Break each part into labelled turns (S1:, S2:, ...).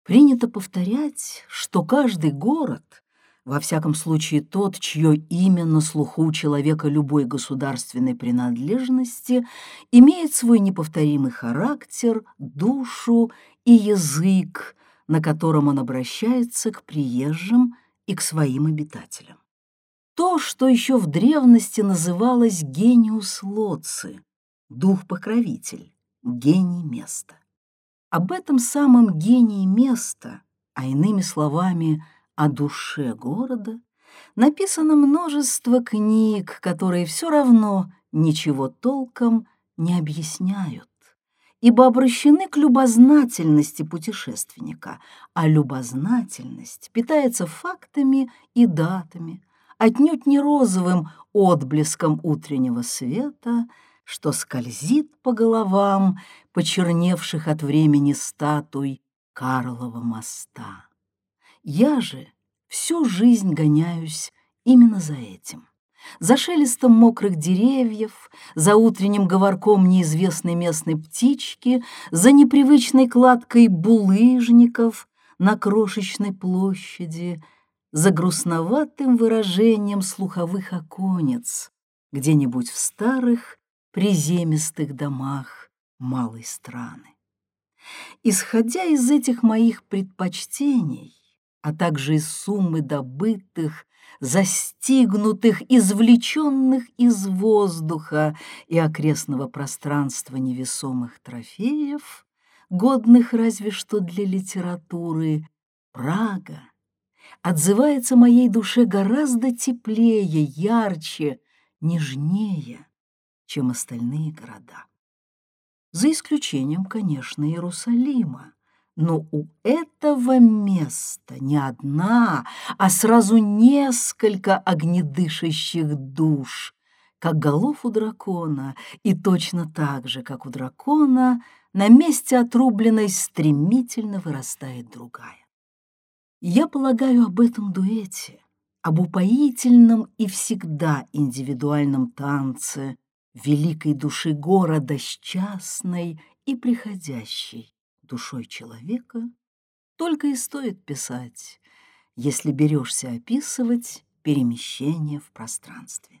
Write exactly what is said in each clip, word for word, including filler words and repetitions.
S1: Принято повторять, что каждый город, во всяком случае тот, чье имя на слуху у человека любой государственной принадлежности, имеет свой неповторимый характер, душу и язык, на котором он обращается к приезжим и к своим обитателям. То, что еще в древности называлось гениус лоци, дух-покровитель, гений места. Об этом самом гении места, а иными словами, о душе города, написано множество книг, которые все равно ничего толком не объясняют, ибо обращены к любознательности путешественника, а любознательность питается фактами и датами, отнюдь не розовым отблеском утреннего света, что скользит по головам почерневших от времени статуй Карлова моста. Я же всю жизнь гоняюсь именно за этим. За шелестом мокрых деревьев, за утренним говорком неизвестной местной птички, за непривычной кладкой булыжников на крошечной площади, за грустноватым выражением слуховых оконец где-нибудь в старых приземистых домах малой страны. Исходя из этих моих предпочтений, а также из суммы добытых, застигнутых, извлеченных из воздуха и окрестного пространства невесомых трофеев, годных разве что для литературы, Прага отзывается моей душе гораздо теплее, ярче, нежнее, чем остальные города. За исключением, конечно, Иерусалима. Но у этого места не одна, а сразу несколько огнедышащих душ, как голов у дракона, и точно так же, как у дракона, на месте отрубленной стремительно вырастает другая. Я полагаю об этом дуэте, об упоительном и всегда индивидуальном танце великой души города с частной и приходящей душой человека, только и стоит писать, если берешься описывать перемещение в пространстве.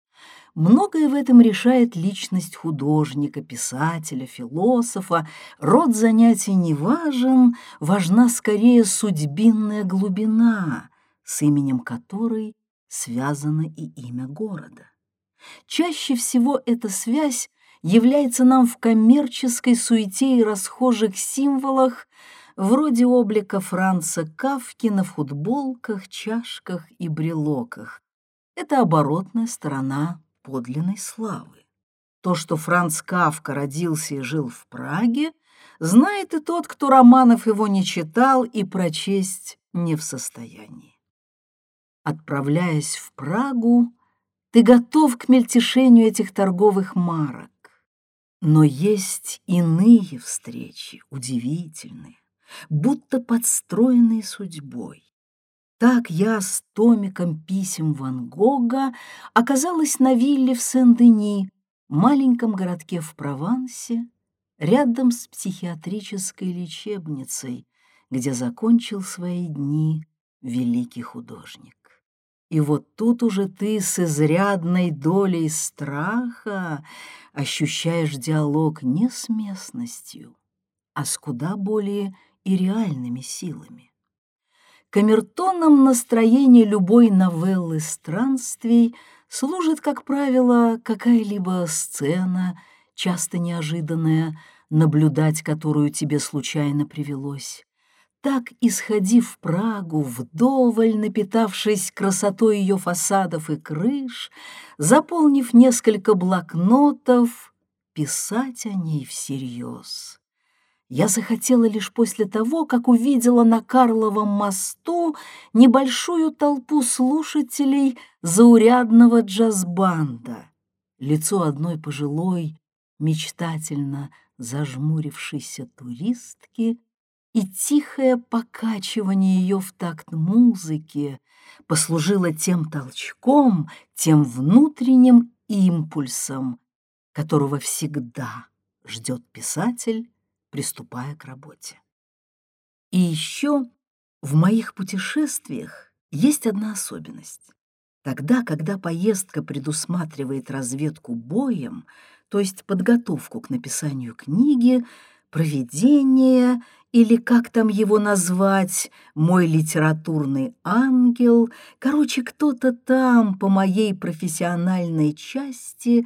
S1: Многое в этом решает личность художника, писателя, философа. Род занятий не важен, важна скорее судьбинная глубина, с именем которой связано и имя города. Чаще всего эта связь является нам в коммерческой суете и расхожих символах, вроде облика Франца Кафки на футболках, чашках и брелоках. Это оборотная сторона подлинной славы. То, что Франц Кафка родился и жил в Праге, знает и тот, кто романов его не читал и прочесть не в состоянии. Отправляясь в Прагу, ты готов к мельтешению этих торговых марок. Но есть иные встречи, удивительные, будто подстроенные судьбой. Так я с томиком писем Ван Гога оказалась на вилле в Сен-Дени, маленьком городке в Провансе, рядом с психиатрической лечебницей, где закончил свои дни великий художник. И вот тут уже ты с изрядной долей страха ощущаешь диалог не с местностью, а с куда более и реальными силами. Камертоном настроения любой новеллы странствий служит, как правило, какая-либо сцена, часто неожиданная, наблюдать которую тебе случайно привелось. Так, исходив в Прагу, вдоволь напитавшись красотой ее фасадов и крыш, заполнив несколько блокнотов, писать о ней всерьез. Я захотела лишь после того, как увидела на Карловом мосту небольшую толпу слушателей заурядного джаз-банда. Лицо одной пожилой, мечтательно зажмурившейся туристки и тихое покачивание ее в такт музыки послужило тем толчком, тем внутренним импульсом, которого всегда ждет писатель, приступая к работе. И еще в моих путешествиях есть одна особенность. Тогда, когда поездка предусматривает разведку боем, то есть подготовку к написанию книги, провидение или как там его назвать, мой литературный ангел, короче, кто-то там по моей профессиональной части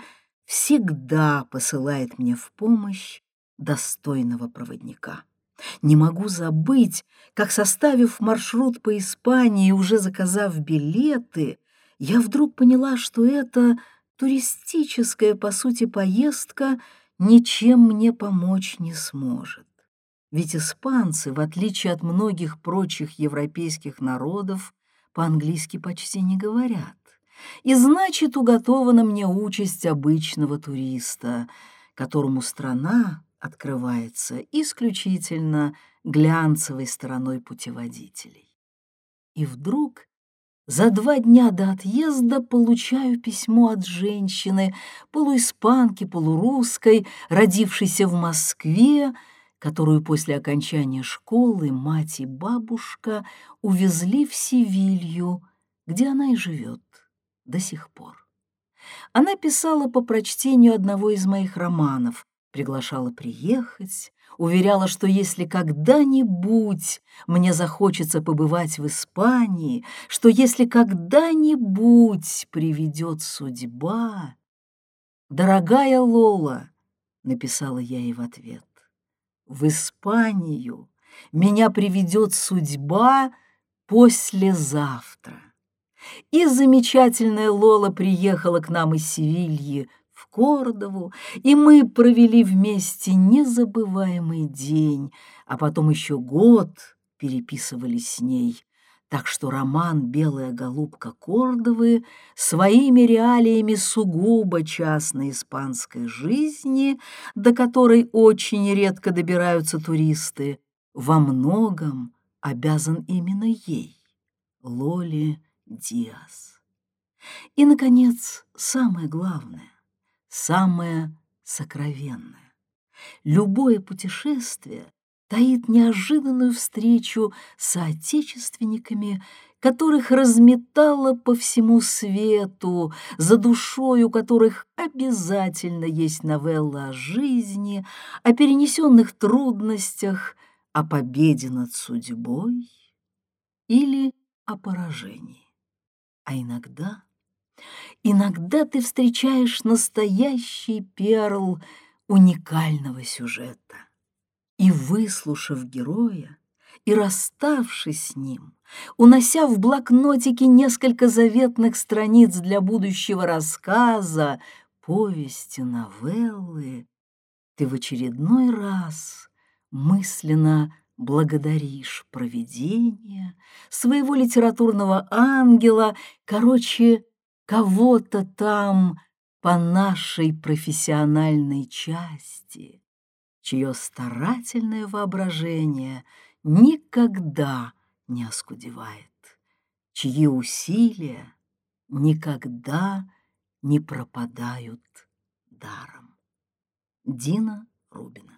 S1: всегда посылает мне в помощь достойного проводника. Не могу забыть, как, составив маршрут по Испании и уже заказав билеты, я вдруг поняла, что эта туристическая, по сути, поездка ничем мне помочь не сможет. Ведь испанцы, в отличие от многих прочих европейских народов, по-английски почти не говорят. И значит, уготована мне участь обычного туриста, которому страна открывается исключительно глянцевой стороной путеводителей. И вдруг за два дня до отъезда получаю письмо от женщины, полуиспанки, полурусской, родившейся в Москве, которую после окончания школы мать и бабушка увезли в Севилью, где она и живет до сих пор. Она писала по прочтению одного из моих романов, приглашала приехать, уверяла, что если когда-нибудь мне захочется побывать в Испании, что если когда-нибудь приведет судьба... «Дорогая Лола», — написала я ей в ответ, — «в Испанию меня приведет судьба послезавтра». И замечательная Лола приехала к нам из Севильи в Кордову, и мы провели вместе незабываемый день, а потом еще год переписывались с ней. Так что роман «Белая голубка Кордовы» своими реалиями сугубо частной испанской жизни, до которой очень редко добираются туристы, во многом обязан именно ей, Лоле Диас. И, наконец, самое главное, самое сокровенное. Любое путешествие таит неожиданную встречу с соотечественниками, которых разметало по всему свету, за душой у которых обязательно есть новелла о жизни, о перенесенных трудностях, о победе над судьбой или о поражении. А иногда, иногда ты встречаешь настоящий перл уникального сюжета. И, выслушав героя, и расставшись с ним, унося в блокнотике несколько заветных страниц для будущего рассказа, повести, новеллы, ты в очередной раз мысленно благодаришь провидение, своего литературного ангела, короче, кого-то там по нашей профессиональной части, чье старательное воображение никогда не оскудевает, чьи усилия никогда не пропадают даром. Дина Рубина.